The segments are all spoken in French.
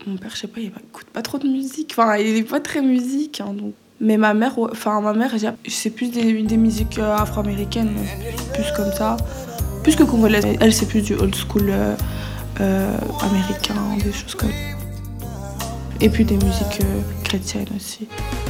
Mon père, je sais pas, il écoute pas trop de musique. Enfin, il est pas très musique, hein, donc. Mais ma mère, c'est plus des musiques afro-américaines, donc plus comme ça. Plus que congolaise. Elle, c'est plus du old school américain, des choses comme ça. Et puis des musiques chrétiennes aussi.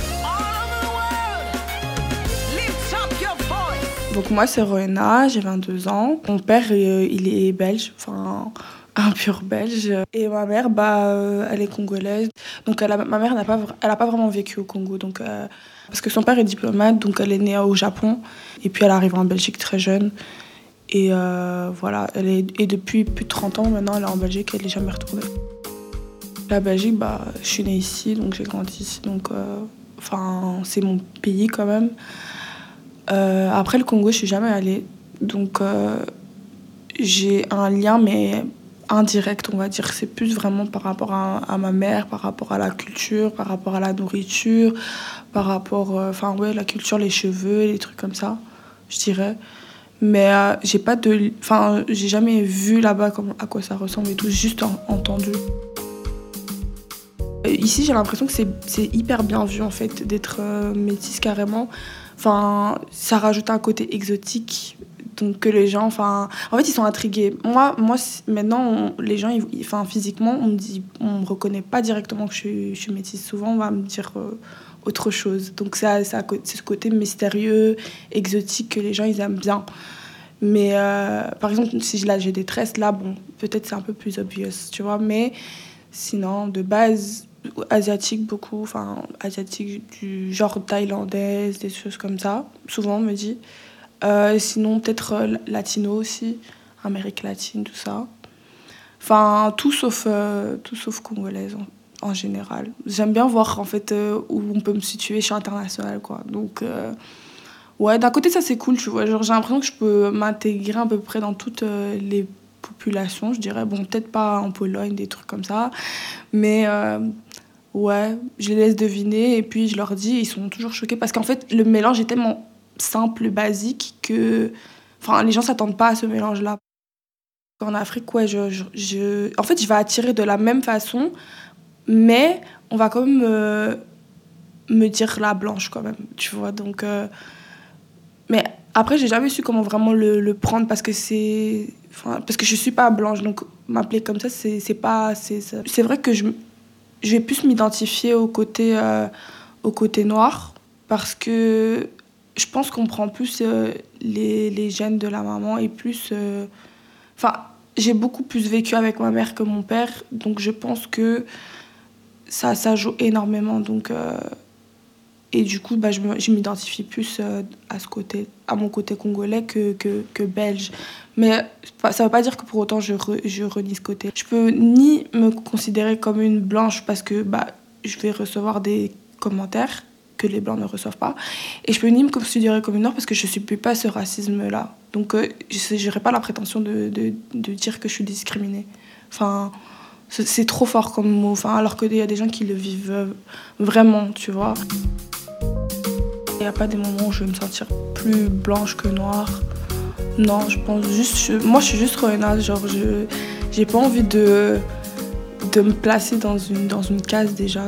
Donc moi, c'est Rowena, j'ai 22 ans. Mon père, il est belge, enfin un pur belge. Et ma mère, elle est congolaise. Donc ma mère n'a pas vraiment vécu au Congo. Donc, parce que son père est diplomate, donc elle est née au Japon. Et puis elle arrive en Belgique très jeune. Et voilà, et depuis plus de 30 ans maintenant, elle est en Belgique, elle n'est jamais retournée. La Belgique, je suis née ici, donc j'ai grandi ici. Donc, c'est mon pays quand même. Après le Congo, je suis jamais allée. Donc, j'ai un lien, mais indirect, on va dire. C'est plus vraiment par rapport à ma mère, par rapport à la culture, par rapport à la nourriture, par rapport, la culture, les cheveux, les trucs comme ça, je dirais. Mais j'ai jamais vu là-bas à quoi ça ressemble et tout, juste entendu. Ici, j'ai l'impression que c'est hyper bien vu, en fait, d'être métisse carrément. Enfin, ça rajoute un côté exotique, donc que les gens, en fait, ils sont intrigués. Moi maintenant, les gens, physiquement, on me reconnaît pas directement que je suis métisse. Souvent, on va me dire autre chose. Donc, c'est ce côté mystérieux, exotique que les gens, ils aiment bien. Mais par exemple, si j'ai des tresses, là, bon, peut-être c'est un peu plus obvious, tu vois. Mais sinon, de base, asiatique beaucoup, asiatique du genre thaïlandaise, des choses comme ça, souvent on me dit. Sinon, peut-être latino aussi, Amérique latine, tout ça. Enfin, tout sauf congolaise en général. J'aime bien voir en fait où on peut me situer, je suis internationale, quoi. Donc, ouais, d'un côté, ça c'est cool, tu vois. Genre, j'ai l'impression que je peux m'intégrer à peu près dans toutes les populations, je dirais. Bon, peut-être pas en Pologne, des trucs comme ça. Mais ouais, je les laisse deviner et puis je leur dis, ils sont toujours choqués parce qu'en fait, le mélange est tellement simple, basique que les gens s'attendent pas à ce mélange-là. En Afrique, ouais, en fait, je vais attirer de la même façon, mais on va quand même me dire la blanche quand même, tu vois. Donc, mais après, j'ai jamais su comment vraiment le prendre parce que parce que je suis pas blanche, donc m'appeler comme ça, c'est vrai que je vais plus m'identifier au côté noir parce que je pense qu'on prend plus les gènes de la maman et plus... j'ai beaucoup plus vécu avec ma mère que mon père, donc je pense que ça joue énormément. Donc, et du coup, je m'identifie plus à mon côté congolais que belge. Mais ça ne veut pas dire que pour autant je renie ce côté. Je peux ni me considérer comme une blanche parce que je vais recevoir des commentaires que les blancs ne reçoivent pas. Et je peux ni me considérer comme une noire parce que je ne subis pas ce racisme-là. Donc, je n'aurai pas la prétention de dire que je suis discriminée. C'est trop fort comme mot. Alors qu'il y a des gens qui le vivent vraiment, tu vois. Il n'y a pas des moments où je vais me sentir plus blanche que noire. Non, je pense juste... Moi, je suis juste Rowena. Genre, j'ai pas envie de me placer dans une case déjà.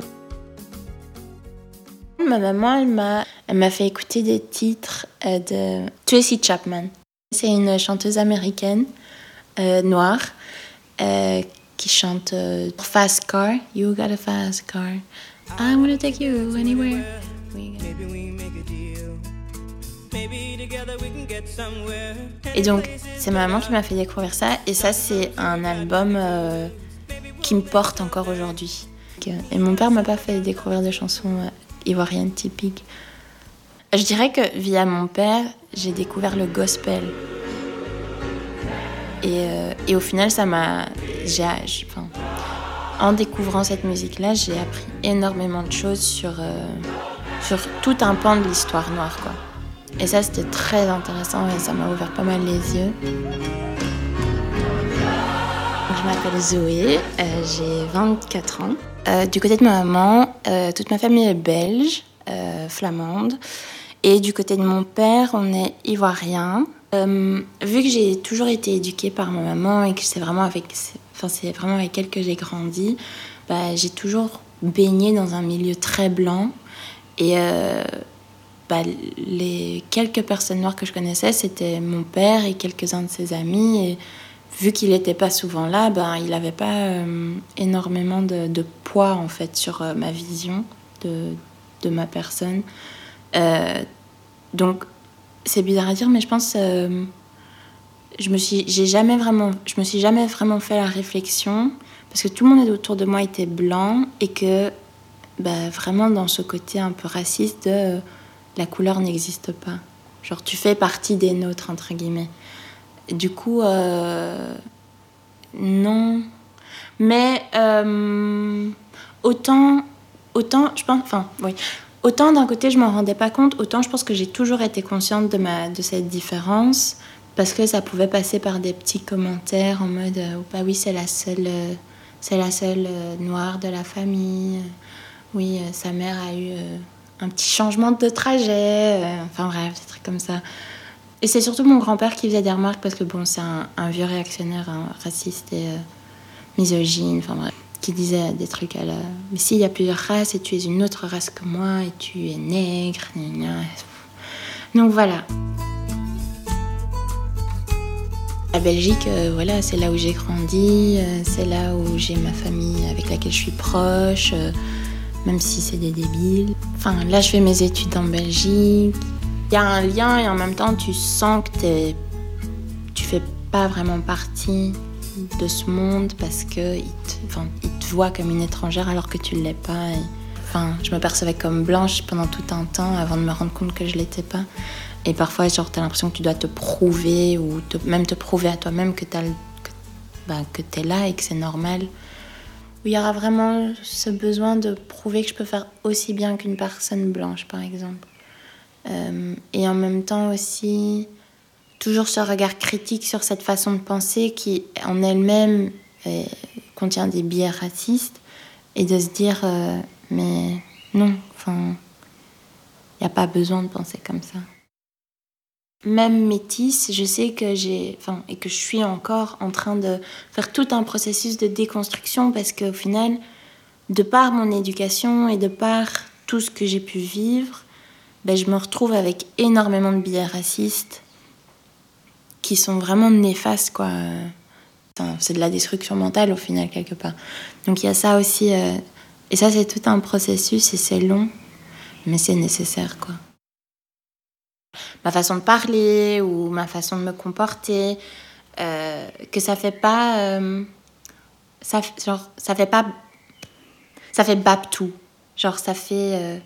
Ma maman, elle m'a fait écouter des titres de Tracy Chapman. C'est une chanteuse américaine noire qui chante Fast Car. You got a fast car. I wanna take you anywhere. Et donc, c'est ma maman qui m'a fait découvrir ça. Et ça, c'est un album qui me porte encore aujourd'hui. Et mon père m'a pas fait découvrir des chansons ivoiriennes typiques. Je dirais que via mon père, j'ai découvert le gospel. Et au final, en découvrant cette musique-là, j'ai appris énormément de choses sur tout un pan de l'histoire noire, quoi. Et ça, c'était très intéressant et ça m'a ouvert pas mal les yeux. Je m'appelle Zoé, j'ai 24 ans. Du côté de ma maman, toute ma famille est belge, flamande. Et du côté de mon père, on est ivoirien. Vu que j'ai toujours été éduquée par ma maman et que c'est vraiment avec elle que j'ai grandi, j'ai toujours baigné dans un milieu très blanc. Et les quelques personnes noires que je connaissais, c'était mon père et quelques-uns de ses amis. Et vu qu'il n'était pas souvent là, il n'avait pas énormément de poids en fait sur ma vision de ma personne. Donc c'est bizarre à dire, mais je pense je me suis jamais vraiment fait la réflexion parce que tout le monde autour de moi était blanc et que vraiment dans ce côté un peu raciste de la couleur n'existe pas. Genre tu fais partie des nôtres entre guillemets. Du coup, non. Mais autant, je pense, enfin, oui. Autant d'un côté, je m'en rendais pas compte, autant je pense que j'ai toujours été consciente de cette différence, parce que ça pouvait passer par des petits commentaires en mode oui, c'est la seule noire de la famille. Oui, sa mère a eu un petit changement de trajet. Enfin bref, des trucs comme ça. Et c'est surtout mon grand-père qui faisait des remarques parce que c'est un vieux réactionnaire raciste et misogyne, enfin bref, qui disait des trucs à la... Mais s'il y a plusieurs races et tu es une autre race que moi et tu es nègre, donc voilà. La Belgique, c'est là où j'ai grandi, c'est là où j'ai ma famille avec laquelle je suis proche, même si c'est des débiles. Enfin, là, je fais mes études en Belgique. Il y a un lien et en même temps, tu sens que tu fais pas vraiment partie de ce monde parce qu'ils te voient comme une étrangère alors que tu l'es pas. Je me percevais comme blanche pendant tout un temps avant de me rendre compte que je l'étais pas. Et parfois, t'as l'impression que tu dois te prouver ou même te prouver à toi-même que t'es là et que c'est normal. Il y aura vraiment ce besoin de prouver que je peux faire aussi bien qu'une personne blanche, par exemple. Et en même temps aussi, toujours ce regard critique sur cette façon de penser qui, en elle-même, contient des biais racistes, et de se dire, mais non, il n'y a pas besoin de penser comme ça. Même métisse, je sais que et que je suis encore en train de faire tout un processus de déconstruction parce qu'au final, de par mon éducation et de par tout ce que j'ai pu vivre, je me retrouve avec énormément de biais racistes qui sont vraiment néfastes, quoi. C'est de la destruction mentale au final, quelque part. Donc il y a ça aussi, et ça c'est tout un processus et c'est long, mais c'est nécessaire, quoi. Ma façon de parler ou ma façon de me comporter, que ça fait pas... ça fait babtou. Genre, ça fait...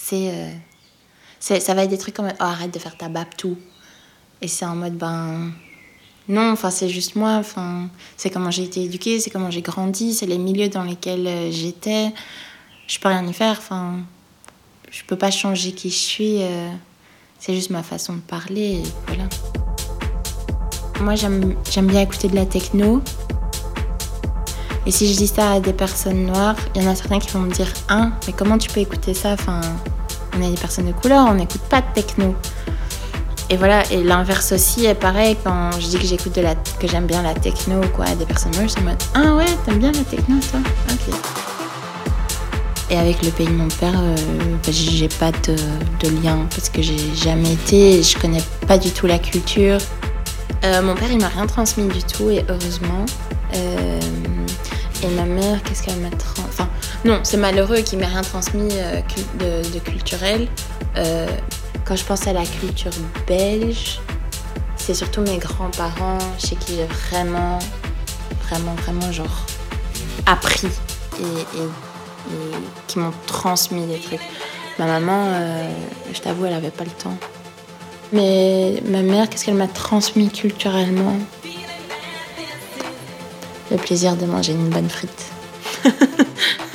ça va être des trucs comme « Oh, arrête de faire ta babtou ». Et c'est en mode, non, c'est juste moi. C'est comment j'ai été éduquée, c'est comment j'ai grandi, c'est les milieux dans lesquels j'étais. Je peux rien y faire. Je peux pas changer qui je suis. C'est juste ma façon de parler. Et voilà. Moi, j'aime bien écouter de la techno. Et si je dis ça à des personnes noires, il y en a certains qui vont me dire « Hein, mais comment tu peux écouter ça ? On est des personnes de couleur, on n'écoute pas de techno. » Et voilà, et l'inverse aussi est pareil, quand je dis que j'aime bien la techno, quoi, des personnes noires, c'est en mode « Ah ouais, t'aimes bien la techno, toi ? Ok. » Et avec le pays de mon père, j'ai pas de lien, parce que j'ai jamais été, je connais pas du tout la culture. Mon père, il m'a rien transmis du tout, et heureusement. Et ma mère, qu'est-ce qu'elle m'a transmis ? Non, c'est malheureux qu'il m'ait rien transmis de culturel. Quand je pense à la culture belge, c'est surtout mes grands-parents chez qui j'ai vraiment genre appris et qui m'ont transmis des trucs. Ma maman, je t'avoue, elle avait pas le temps. Mais ma mère, qu'est-ce qu'elle m'a transmis culturellement ? Le plaisir de manger une bonne frite.